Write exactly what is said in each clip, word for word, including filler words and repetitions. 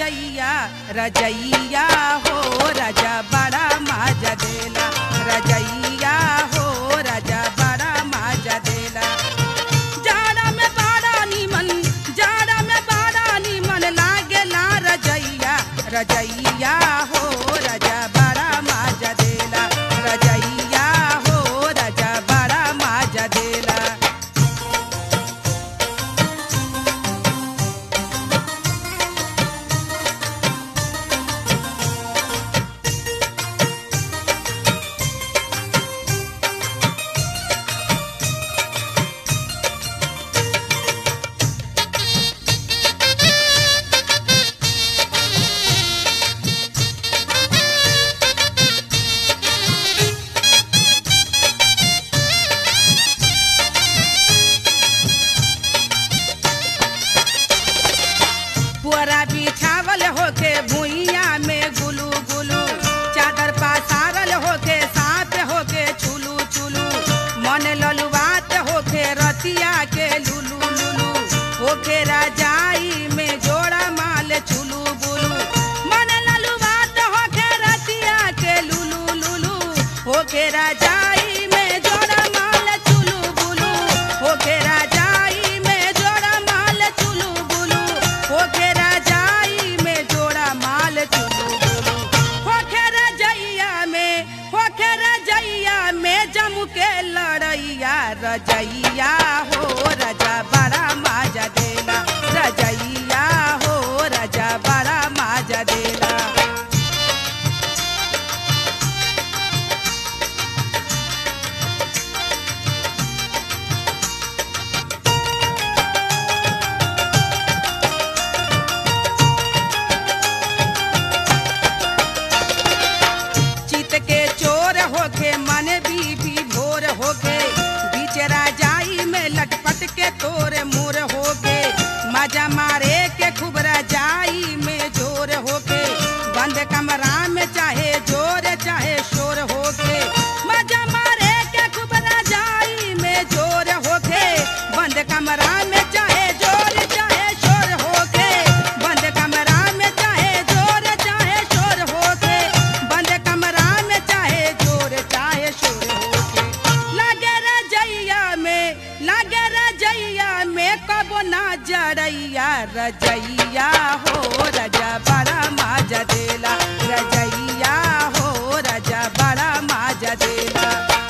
रजैया रजैया हो राजा बड़ा माजा देला रजैया हो राजा बड़ा माजा देला जाड़ा में बड़ा नीमन जाड़ा में बड़ा नीमन लागेला रजैया रजैया हो राजा बड़ा माजा देला रजैया हो राजा बड़ा माजा देला। पुअरा बिछावल होके भुइया में गुलू गुलू चादर पसारल होके साथ होके छुलू छुलू मन ललुआत होके रतिया के लुलू लुलू होके रजाई में जोड़ा माल छुलू बुलू मन ललुआत होके रतिया के लुलू लुलू होके रजाई में जोड़ा माल छुलू बुलू होके रजाई में जोड़ा माल छुलू बुलू होके रजाई में जोड़ा माल चुलू बुलू होके रजैया में होके रजैया में जम के लड़ैया रजैया हो राजा बड़ा माजा देला रजैया हो राजा बड़ा माजा देला। चित के चोर होके मन बीबी भोर होके बीच राजाई में लटपट के तोर मोर होके मजा मारे के खूब राजाई में जोर होके बंद कमरा में चाहे जोर चाहे शोर होके मजा मारे के खूब राजाई में जोर होके बंद कमरा में चाहे जोर चाहे शोर होके बंद कमरा में चाहे जोर चाहे शोर होके बंद कमरा में चाहे जोर चाहे शोर होके लागे रजैया में लागे रजैया में कबो ना जड़ैया रजैया हो राजा बड़ा माजा देला रजैया हो राजा बड़ा माजा देला।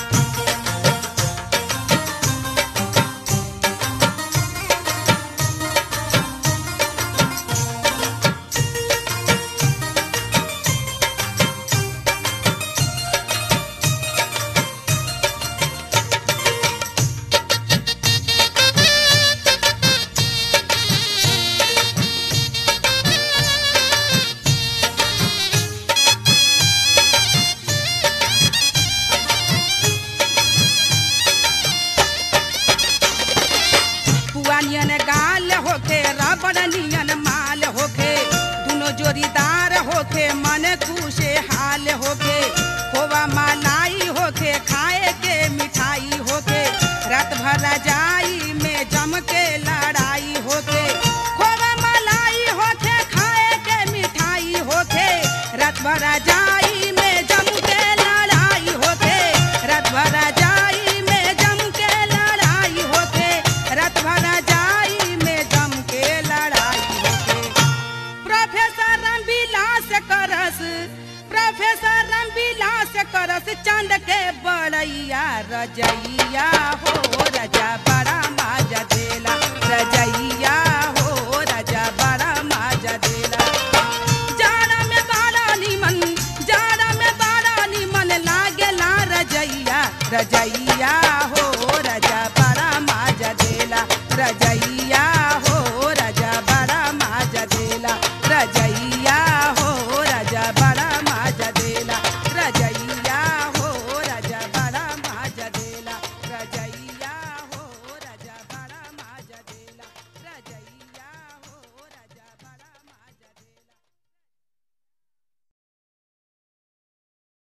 पुआनियन गाल होके रबड़ नियन माल होके दुनो जोड़ीदार होके मन खुशे हाल होके खोवा मलाई होके खाए के मिठाई होके रात भर रजाई में जम के लड़ाई होके खोवा मलाई होके खाए के मिठाई होके रात भर रजाई में जम के लड़ाई होके रात भर रजाई में जम के लड़ाई होके रात भर रजाई में जम के लड़ाई होके प्रोफेसर रामविलास करस प्रोफेसर रामविलास करस चांद के बड़ैया रजैया हो राजा बड़ा माजा देला रजैया हो राजा बड़ा माजा देला जाड़ा में बड़ा नीमन जाड़ा में बड़ा नीमन लागेला रजैया रजैया